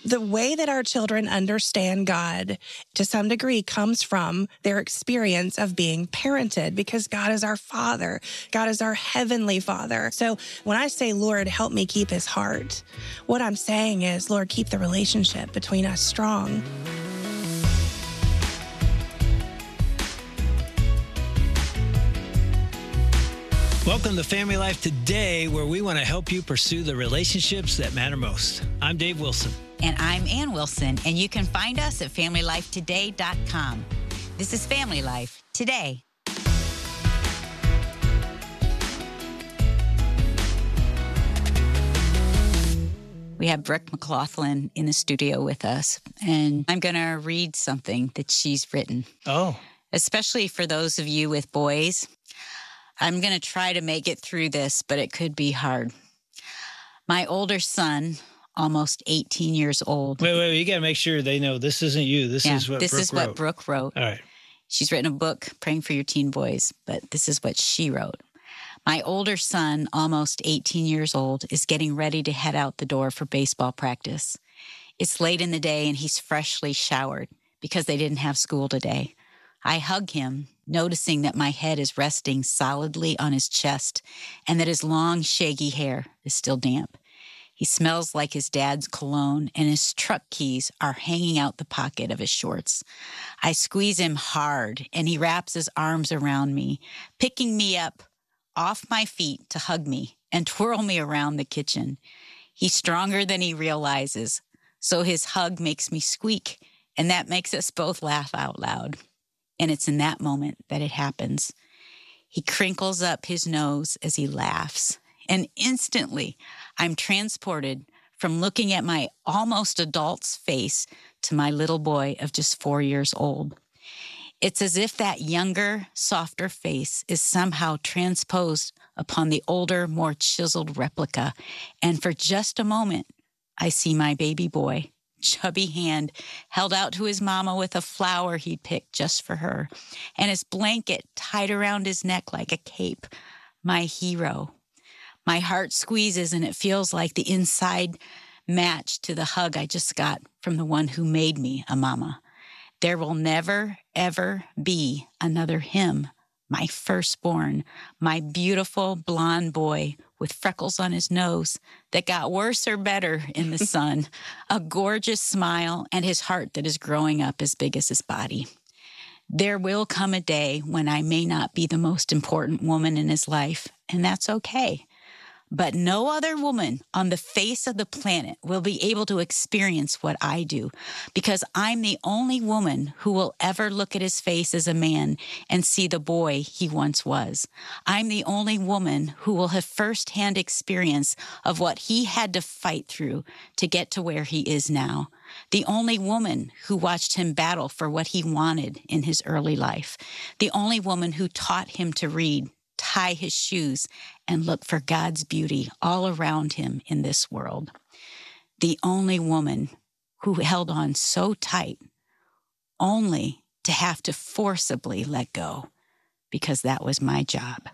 the way that our children understand God to some degree comes from their experience of being parented, because God is our Father. God is our Heavenly Father. So when I say, Lord, help me keep his heart, what I'm saying is, Lord, keep the relationship between us strong. Welcome to Family Life Today, where we want to help you pursue the relationships that matter most. I'm Dave Wilson. And I'm Ann Wilson, and you can find us at FamilyLifeToday.com. This is Family Life Today. We have Brooke McLaughlin in the studio with us, and I'm going to read something that she's written. Oh. Especially for those of you with boys. I'm going to try to make it through this, but it could be hard. My older son, almost 18 years old. Wait. You got to make sure they know this isn't you. This is what Brooke wrote. All right. She's written a book, Praying for Your Teen Boys, but this is what she wrote. My older son, almost 18 years old, is getting ready to head out the door for baseball practice. It's late in the day, and he's freshly showered because they didn't have school today. I hug him, noticing that my head is resting solidly on his chest and that his long, shaggy hair is still damp. He smells like his dad's cologne, and his truck keys are hanging out the pocket of his shorts. I squeeze him hard, and he wraps his arms around me, picking me up off my feet to hug me and twirl me around the kitchen. He's stronger than he realizes, so his hug makes me squeak, and that makes us both laugh out loud. And it's in that moment that it happens. He crinkles up his nose as he laughs, and instantly I'm transported from looking at my almost adult's face to my little boy of just 4 years old. It's as if that younger, softer face is somehow transposed upon the older, more chiseled replica. And for just a moment, I see my baby boy, chubby hand held out to his mama with a flower he'd picked just for her, and his blanket tied around his neck like a cape. My hero. My heart squeezes, and it feels like the inside match to the hug I just got from the one who made me a mama. There will never, ever be another him, my firstborn, my beautiful blonde boy with freckles on his nose that got worse or better in the sun, a gorgeous smile, and his heart that is growing up as big as his body. There will come a day when I may not be the most important woman in his life, and that's okay. But no other woman on the face of the planet will be able to experience what I do, because I'm the only woman who will ever look at his face as a man and see the boy he once was. I'm the only woman who will have firsthand experience of what he had to fight through to get to where he is now. The only woman who watched him battle for what he wanted in his early life. The only woman who taught him to read, tie his shoes, and look for God's beauty all around him in this world. The only woman who held on so tight only to have to forcibly let go, because that was my job.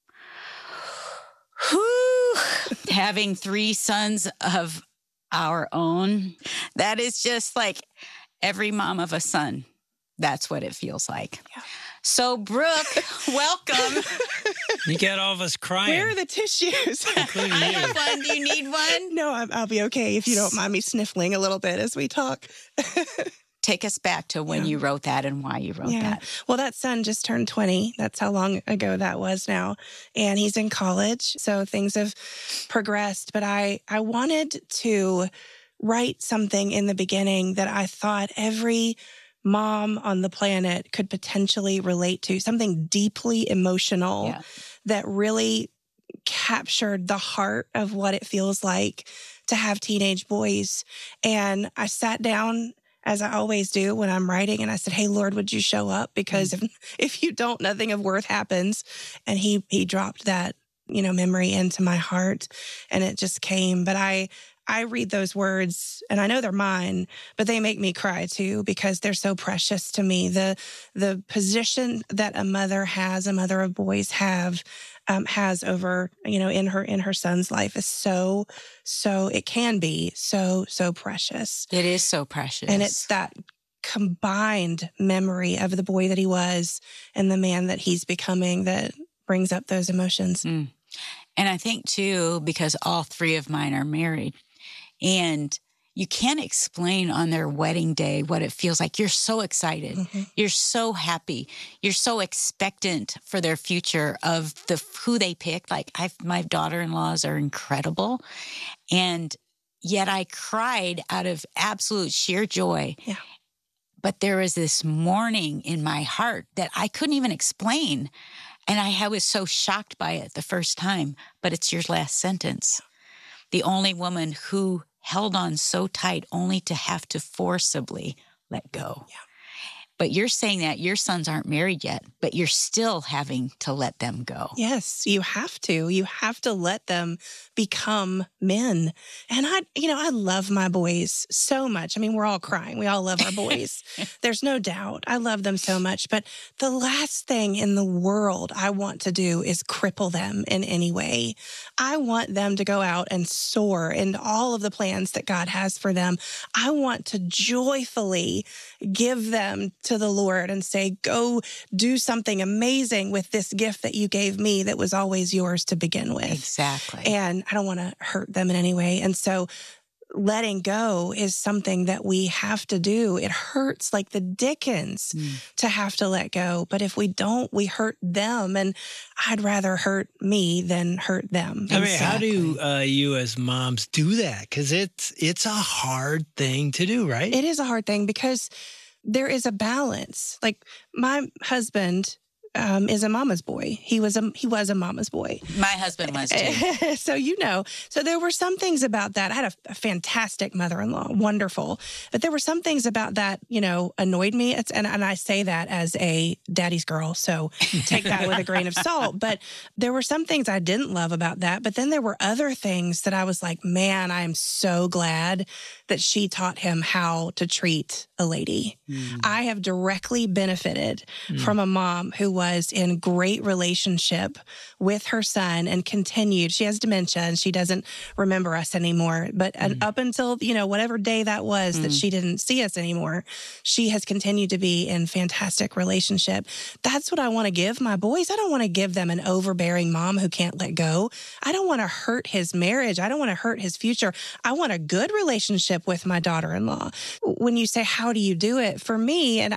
Whew. Having 3 sons of our own, that is just like every mom of a son. That's what it feels like. Yeah. So, Brooke, welcome. You got all of us crying. Where are the tissues? Including I you. have one. Do you need one? No, I'll be okay if you don't mind me sniffling a little bit as we talk. Take us back to when you wrote that and why you wrote that. Well, that son just turned 20. That's how long ago that was now. And he's in college, so things have progressed. But I wanted to write something in the beginning that I thought every mom on the planet could potentially relate to, something deeply emotional that really captured the heart of what it feels like to have teenage boys. And I sat down, as I always do when I'm writing, and I said, hey, Lord, would you show up? Because if you don't, nothing of worth happens. And he dropped that, memory into my heart, and it just came. But I read those words and I know they're mine, but they make me cry too, because they're so precious to me. The position that a mother has, a mother of boys have, has over, in her son's life is so it can be so precious. It is so precious. And it's that combined memory of the boy that he was and the man that he's becoming that brings up those emotions. And I think too, because all three of mine are married, and you can't explain on their wedding day what it feels like. You're so excited. Mm-hmm. You're so happy. You're so expectant for their future of who they pick. Like my daughter-in-laws are incredible. And yet I cried out of absolute sheer joy. Yeah. But there was this mourning in my heart that I couldn't even explain. And I was so shocked by it the first time. But it's your last sentence. The only woman who held on so tight only to have to forcibly let go. Yeah. But you're saying that your sons aren't married yet, but you're still having to let them go. Yes, you have to. You have to let them become men. And I love my boys so much. I mean, we're all crying. We all love our boys. There's no doubt. I love them so much. But the last thing in the world I want to do is cripple them in any way. I want them to go out and soar into all of the plans that God has for them. I want to joyfully give them to the Lord and say, go do something amazing with this gift that you gave me that was always yours to begin with. Exactly. And I don't want to hurt them in any way. And so letting go is something that we have to do. It hurts like the dickens to have to let go. But if we don't, we hurt them. And I'd rather hurt me than hurt them. I mean, how do you as moms do that? Because it's a hard thing to do, right? It is a hard thing because there is a balance. Like my husband is a mama's boy. He was a mama's boy. My husband was too. So there were some things about that. I had a fantastic mother-in-law, wonderful. But there were some things about that, annoyed me. And I say that as a daddy's girl, so take that with a grain of salt. But there were some things I didn't love about that. But then there were other things that I was like, man, I am so glad that she taught him how to treat a lady. I have directly benefited from a mom who was in great relationship with her son and continued. She has dementia and she doesn't remember us anymore. But up until, whatever day that was that she didn't see us anymore, she has continued to be in fantastic relationship. That's what I want to give my boys. I don't want to give them an overbearing mom who can't let go. I don't want to hurt his marriage. I don't want to hurt his future. I want a good relationship with my daughter-in-law. When you say, how do you do it? For me, and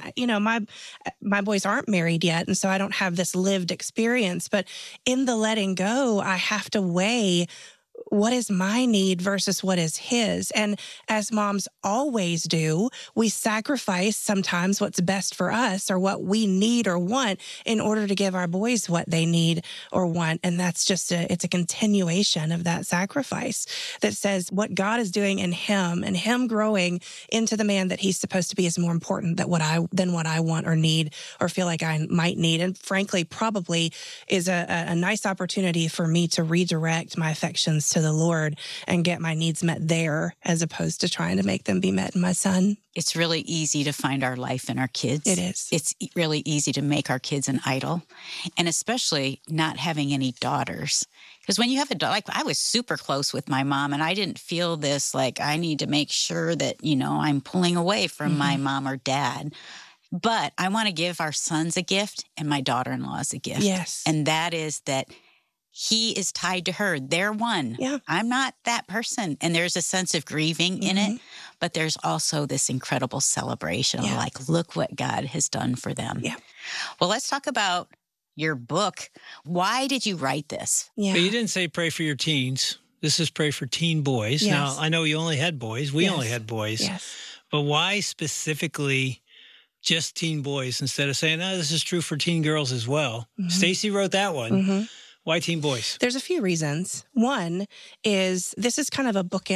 my boys aren't married yet, and so I don't have this lived experience, but in the letting go, I have to weigh what is my need versus what is his. And as moms always do, we sacrifice sometimes what's best for us or what we need or want in order to give our boys what they need or want. And that's just it's a continuation of that sacrifice that says what God is doing in him and him growing into the man that he's supposed to be is more important than what I want or need or feel like I might need. And frankly, probably is a nice opportunity for me to redirect my affections to the Lord and get my needs met there as opposed to trying to make them be met in my son. It's really easy to find our life in our kids. It is. It's really easy to make our kids an idol, and especially not having any daughters. Because when you have a daughter, like I was super close with my mom, and I didn't feel this like I need to make sure that, I'm pulling away from my mom or dad. But I want to give our sons a gift and my daughter-in-laws a gift. Yes. And that is that he is tied to her. They're one. Yeah. I'm not that person. And there's a sense of grieving in it, but there's also this incredible celebration of like, look what God has done for them. Yeah. Well, let's talk about your book. Why did you write this? Yeah. But you didn't say pray for your teens. This is pray for teen boys. Yes. Now, I know you only had boys. We only had boys. Yes. But why specifically just teen boys instead of saying, this is true for teen girls as well? Stacy wrote that one. Why teen boys? There's a few reasons. One is this is kind of a bookend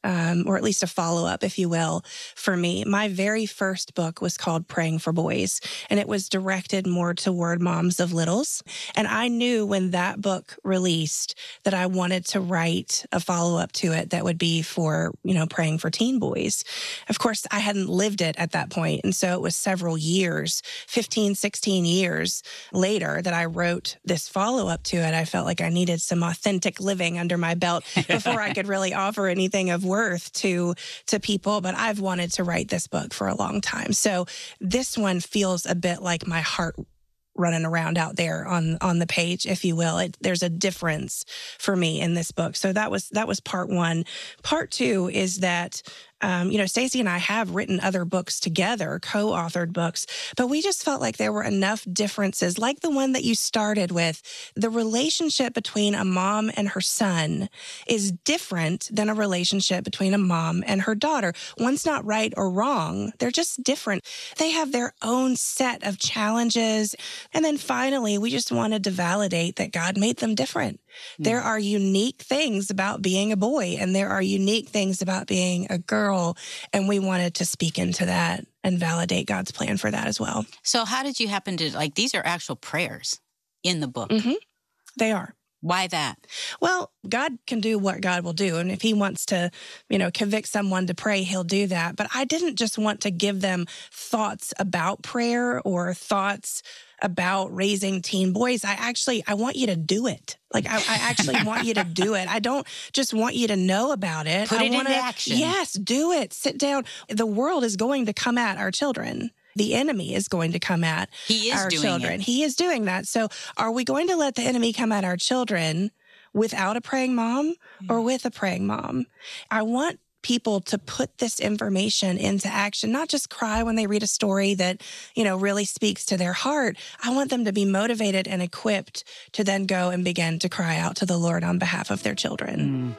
or at least a follow-up, if you will, for me. My very first book was called Praying for Boys, and it was directed more toward moms of littles. And I knew when that book released that I wanted to write a follow-up to it that would be for, praying for teen boys. Of course, I hadn't lived it at that point, and so it was several years, 15, 16 years later that I wrote this follow-up to it. I felt like I needed some authentic living under my belt before I could really offer anything of worth to people. But I've wanted to write this book for a long time. So this one feels a bit like my heart running around out there on the page, if you will. There's a difference for me in this book. So that was part one. Part two is that Stacey and I have written other books together, co-authored books, but we just felt like there were enough differences, like the one that you started with. The relationship between a mom and her son is different than a relationship between a mom and her daughter. One's not right or wrong. They're just different. They have their own set of challenges. And then finally, we just wanted to validate that God made them different. There are unique things about being a boy, and there are unique things about being a girl. And we wanted to speak into that and validate God's plan for that as well. So how did you happen to, these are actual prayers in the book? Mm-hmm. They are. Why that? Well, God can do what God will do. And if he wants to, convict someone to pray, he'll do that. But I didn't just want to give them thoughts about prayer or thoughts about raising teen boys. I want you to do it. I actually want you to do it. I don't just want you to know about it. Put it into action. Yes, do it. Sit down. The world is going to come at our children. The enemy is going to come at our children. He is doing that. So are we going to let the enemy come at our children without a praying mom or with a praying mom? I want people to put this information into action, not just cry when they read a story that, really speaks to their heart. I want them to be motivated and equipped to then go and begin to cry out to the Lord on behalf of their children.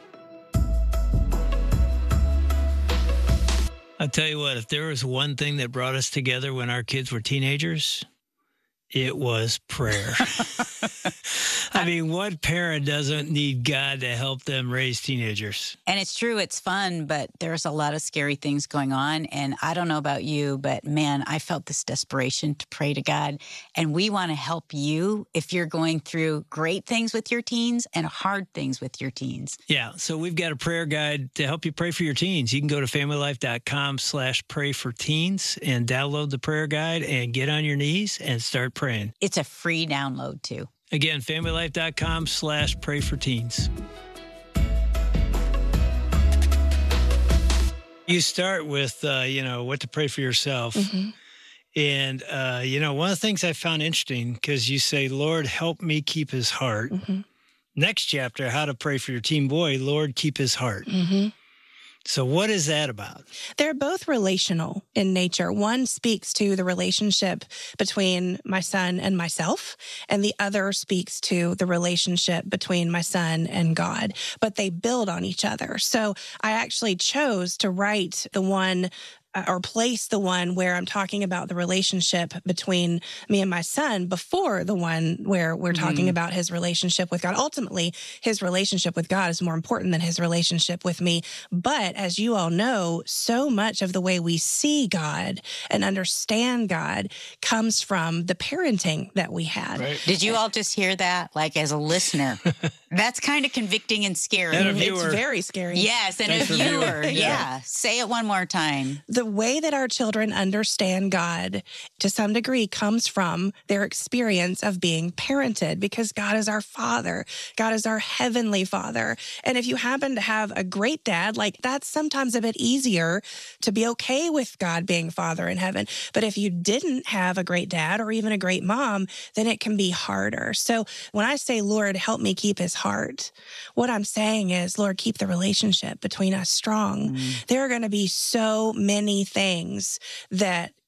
I'll tell you what, if there was one thing that brought us together when our kids were teenagers, it was prayer. I mean, what parent doesn't need God to help them raise teenagers? And it's true, it's fun, but there's a lot of scary things going on. And I don't know about you, but man, I felt this desperation to pray to God. And we want to help you if you're going through great things with your teens and hard things with your teens. Yeah, so we've got a prayer guide to help you pray for your teens. You can go to familylife.com/prayforteens and download the prayer guide and get on your knees and start praying. It's a free download too. Again, familylife.com/prayforteens. You start with, what to pray for yourself. Mm-hmm. And, one of the things I found interesting, because you say, Lord, help me keep his heart. Mm-hmm. Next chapter, how to pray for your teen boy, Lord, keep his heart. Mm-hmm. So what is that about? They're both relational in nature. One speaks to the relationship between my son and myself, and the other speaks to the relationship between my son and God, but they build on each other. So I actually chose to write the one or place the one where I'm talking about the relationship between me and my son before the one where we're talking about his relationship with God. Ultimately, his relationship with God is more important than his relationship with me. But as you all know, so much of the way we see God and understand God comes from the parenting that we had. Right. Did you all just hear that? As a listener, that's kind of convicting and scary. And a viewer. It's very scary. Yes, and Thanks a for viewing. viewer. Yeah. Say it one more time. The way that our children understand God to some degree comes from their experience of being parented, because God is our Father. God is our Heavenly Father. And if you happen to have a great dad, that's sometimes a bit easier to be okay with God being Father in heaven. But if you didn't have a great dad or even a great mom, then it can be harder. So when I say, Lord, help me keep his heart, what I'm saying is, Lord, keep the relationship between us strong. There are going to be so many things that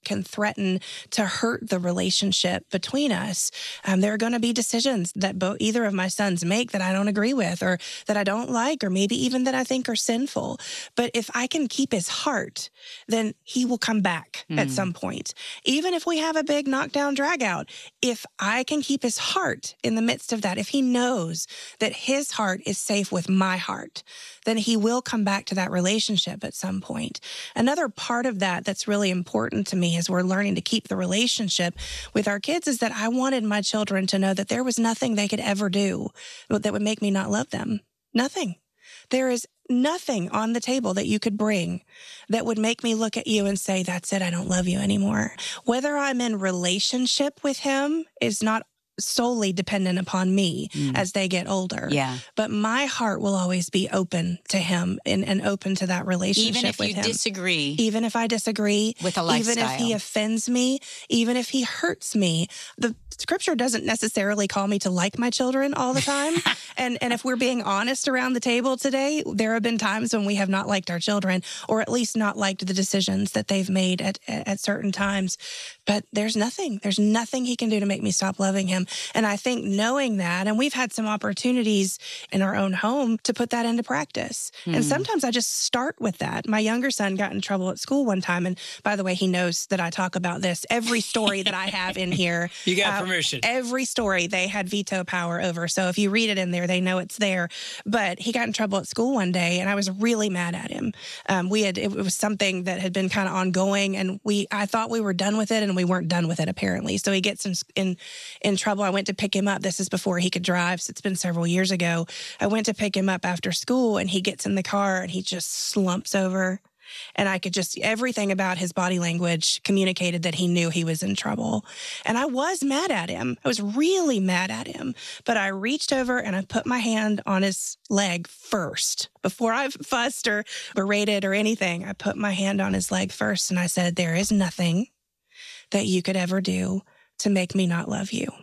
can threaten to hurt the relationship between us. There are going to be decisions that either of my sons make that I don't agree with, or that I don't like, or maybe even that I think are sinful. But if I can keep his heart, then he will come back at some point. Even if we have a big knockdown drag out, if I can keep his heart in the midst of that, if he knows that his heart is safe with my heart, then he will come back to that relationship at some point. Another part of that that's really important to me as we're learning to keep the relationship with our kids is that I wanted my children to know that there was nothing they could ever do that would make me not love them. Nothing. There is nothing on the table that you could bring that would make me look at you and say, that's it, I don't love you anymore. Whether I'm in relationship with him is not solely dependent upon me as they get older. Yeah. But my heart will always be open to him and open to that relationship with him. Even if you disagree. Even if I disagree. With a lifestyle. Even if he offends me. Even if he hurts me. The scripture doesn't necessarily call me to like my children all the time. and if we're being honest around the table today, there have been times when we have not liked our children, or at least not liked the decisions that they've made at certain times. But there's nothing he can do to make me stop loving him. And I think knowing that, and we've had some opportunities in our own home to put that into practice. And sometimes I just start with that. My younger son got in trouble at school one time. And by the way, he knows that I talk about this. Every story that I have in here. You got permission. Every story they had veto power over. So if you read it in there, they know it's there. But he got in trouble at school one day, and I was really mad at him. It was something that had been kind of ongoing, and I thought we were done with it, and we weren't done with it apparently. So he gets in trouble. I went to pick him up. This is before he could drive, so it's been several years ago. I went to pick him up after school, and he gets in the car and he just slumps over. And I could everything about his body language communicated that he knew he was in trouble. And I was mad at him. I was really mad at him. But I reached over and I put my hand on his leg first. Before I fussed or berated or anything, I put my hand on his leg first. And I said, there is nothing that you could ever do to make me not love you.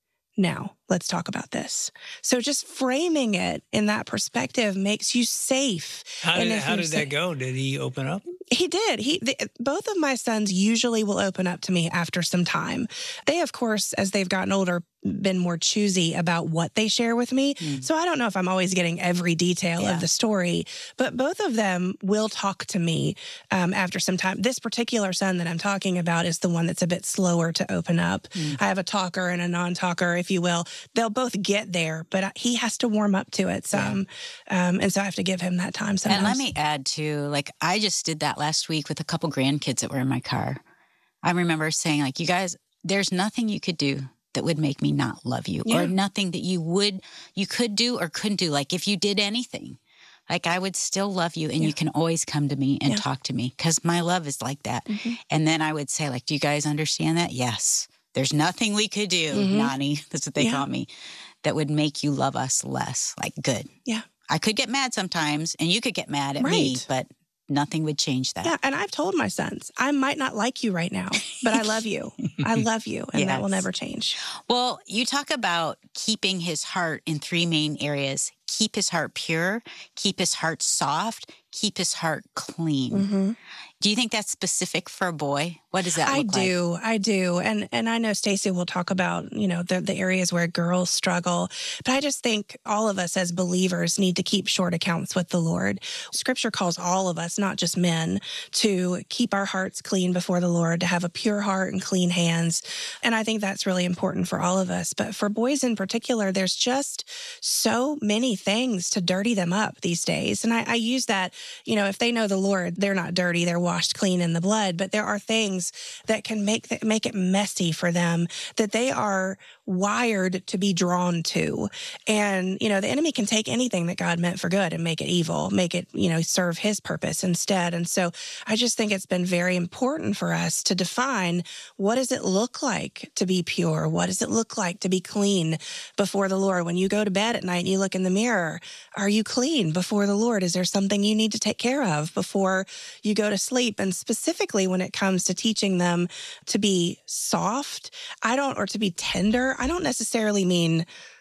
Now, let's talk about this. So just framing it in that perspective makes you safe. How did that go? Did he open up? He did. Both of my sons usually will open up to me after some time. They, of course, as they've gotten older, been more choosy about what they share with me. So I don't know if I'm always getting every detail of the story, but both of them will talk to me after some time. This particular son that I'm talking about is the one that's a bit slower to open up. I have a talker and a non-talker, if you will. They'll both get there, but he has to warm up to it some. And so I have to give him that time sometimes. And let me add too, I just did that last week with a couple grandkids that were in my car. I remember saying, you guys, there's nothing you could do that would make me not love you, or nothing that you could do or couldn't do. If you did anything, I would still love you, and you can always come to me and talk to me, because my love is like that. And then I would say, do you guys understand that? Yes. There's nothing we could do, Nani, that's what they call me, that would make you love us less. Good. Yeah. I could get mad sometimes, and you could get mad at me, but nothing would change that. Yeah, and I've told my sons, I might not like you right now, but I love you. I love you, and that will never change. Well, you talk about keeping his heart in three main areas. Keep his heart pure, keep his heart soft, keep his heart clean. Do you think that's specific for a boy? What does that look like? I do. And I know Stacey will talk about, the areas where girls struggle. But I just think all of us as believers need to keep short accounts with the Lord. Scripture calls all of us, not just men, to keep our hearts clean before the Lord, to have a pure heart and clean hands. And I think that's really important for all of us. But for boys in particular, there's just so many things to dirty them up these days. And I use that, if they know the Lord, they're not dirty, they're washed clean in the blood. But there are things that can make it messy for them that they are wired to be drawn to. And, the enemy can take anything that God meant for good and make it evil, make it, serve his purpose instead. And so I just think it's been very important for us to define, what does it look like to be pure? What does it look like to be clean before the Lord? When you go to bed at night and you look in the mirror, are you clean before the Lord? Is there something you need to take care of before you go to sleep? And specifically when it comes to teaching them to be soft, or to be tender, I don't necessarily mean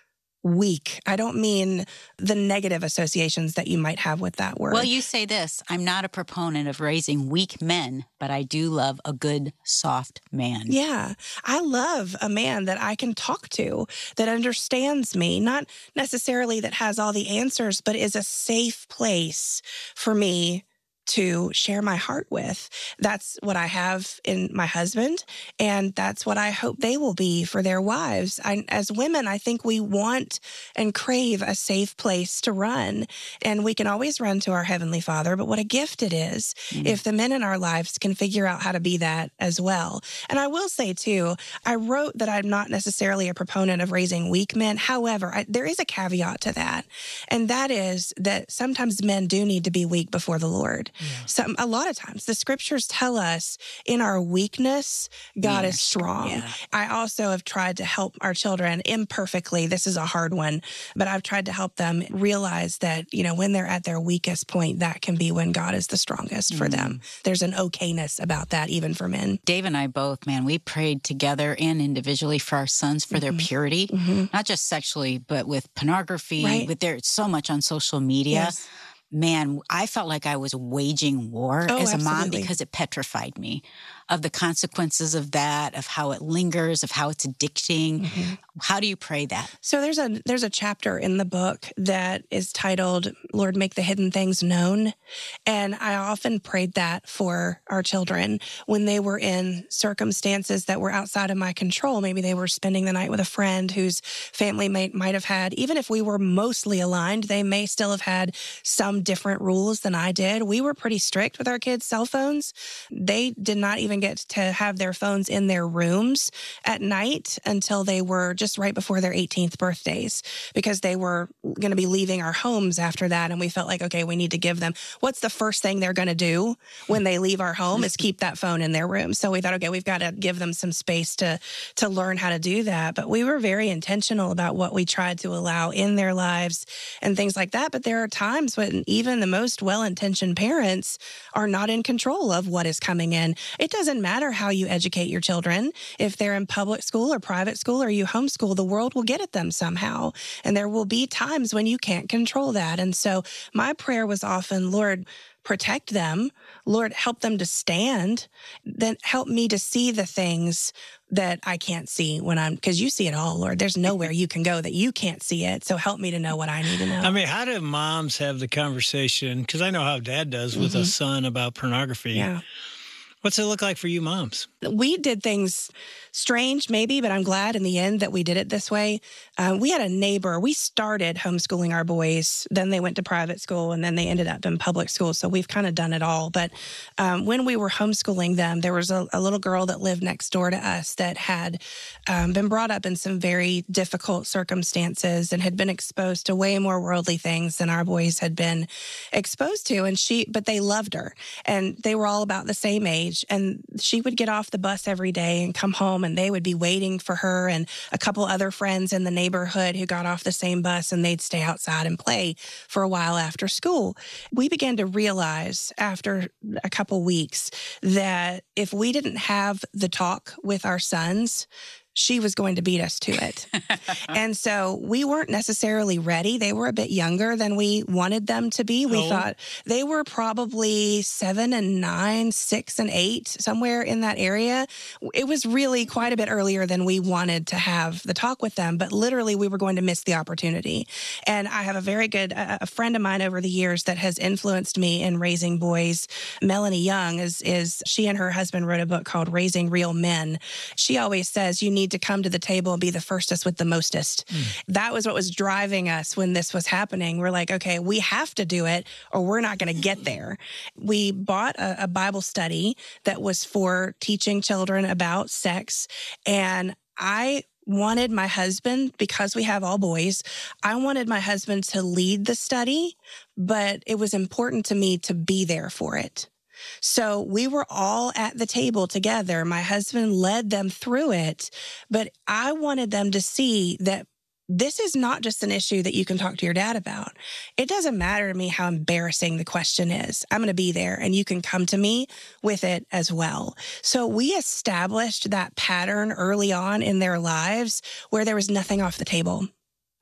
weak. I don't mean the negative associations that you might have with that word. Well, you say this, I'm not a proponent of raising weak men, but I do love a good, soft man. Yeah. I love a man that I can talk to, that understands me, not necessarily that has all the answers, but is a safe place for me to share my heart with. That's what I have in my husband, and that's what I hope they will be for their wives. As women, I think we want and crave a safe place to run, and we can always run to our Heavenly Father, but what a gift it is if the men in our lives can figure out how to be that as well. And I will say, too, I wrote that I'm not necessarily a proponent of raising weak men. However, there is a caveat to that, and that is that sometimes men do need to be weak before the Lord. A lot of times the scriptures tell us in our weakness, God is strong. Yeah. I also have tried to help our children imperfectly. This is a hard one, but I've tried to help them realize that, when they're at their weakest point, that can be when God is the strongest for them. There's an okayness about that, even for men. Dave and I both, man, we prayed together and individually for our sons for their purity, not just sexually, but with pornography, with there's so much on social media. Yes. Man, I felt like I was waging war as a mom because it petrified me of the consequences of that, of how it lingers, of how it's addicting. How do you pray that? So there's a chapter in the book that is titled, Lord, Make the Hidden Things Known. And I often prayed that for our children when they were in circumstances that were outside of my control. Maybe they were spending the night with a friend whose family might have had, even if we were mostly aligned, they may still have had some different rules than I did. We were pretty strict with our kids' cell phones. They did not even get to have their phones in their rooms at night until they were just right before their 18th birthdays, because they were going to be leaving our homes after that. And we felt like, okay, we need to give them, what's the first thing they're going to do when they leave our home is keep that phone in their room. So we thought, okay, we've got to give them some space to learn how to do that. But we were very intentional about what we tried to allow in their lives and things like that. But there are times when even the most well-intentioned parents are not in control of what is coming in. It doesn't matter how you educate your children. If they're in public school or private school or you homeschool, the world will get at them somehow. And there will be times when you can't control that. And so my prayer was often, Lord, protect them. Lord, help them to stand. Then help me to see the things that I can't see because you see it all, Lord. There's nowhere you can go that you can't see it. So help me to know what I need to know. I mean, how do moms have the conversation? Because I know how Dad does with a son about pornography. Yeah. What's it look like for you moms? We did things strange, maybe, but I'm glad in the end that we did it this way. We had a neighbor. We started homeschooling our boys. Then they went to private school, and then they ended up in public school. So we've kind of done it all. But when we were homeschooling them, there was a little girl that lived next door to us that had been brought up in some very difficult circumstances and had been exposed to way more worldly things than our boys had been exposed to. But they loved her, and they were all about the same age. And she would get off the bus every day and come home, and they would be waiting for her and a couple other friends in the neighborhood who got off the same bus, and they'd stay outside and play for a while after school. We began to realize after a couple weeks that if we didn't have the talk with our sons, she was going to beat us to it. And so we weren't necessarily ready. They were a bit younger than we wanted them to be. We thought they were probably 7 and 9, 6 and 8, somewhere in that area. It was really quite a bit earlier than we wanted to have the talk with them, but literally we were going to miss the opportunity. And I have a very good a friend of mine over the years that has influenced me in raising boys. Melanie Young is she and her husband wrote a book called Raising Real Men. She always says you need to come to the table and be the firstest with the mostest. That was what was driving us when this was happening. We're like, okay, we have to do it or we're not going to get there. We bought a Bible study that was for teaching children about sex. And I wanted my husband, because we have all boys, I wanted my husband to lead the study, but it was important to me to be there for it. So we were all at the table together. My husband led them through it, but I wanted them to see that this is not just an issue that you can talk to your dad about. It doesn't matter to me how embarrassing the question is. I'm going to be there, and you can come to me with it as well. So we established that pattern early on in their lives where there was nothing off the table.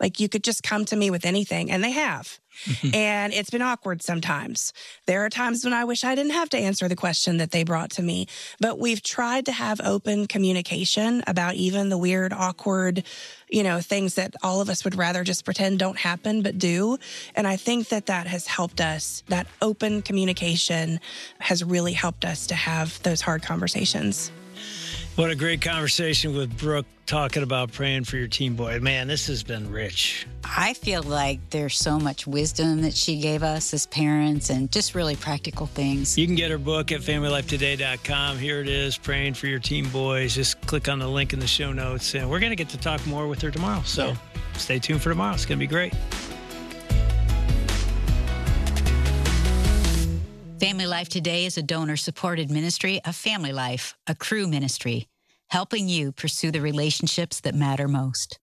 Like you could just come to me with anything, and they have. And it's been awkward sometimes. There are times when I wish I didn't have to answer the question that they brought to me, but we've tried to have open communication about even the weird, awkward, things that all of us would rather just pretend don't happen, but do. And I think that has helped us. That open communication has really helped us to have those hard conversations. What a great conversation with Brooke talking about praying for your teen boy. Man, this has been rich. I feel like there's so much wisdom that she gave us as parents and just really practical things. You can get her book at familylifetoday.com. Here it is, Praying for Your Teen Boys. Just click on the link in the show notes. And we're going to get to talk more with her tomorrow. So stay tuned for tomorrow. It's going to be great. Family Life Today is a donor-supported ministry of Family Life, a Cru ministry, helping you pursue the relationships that matter most.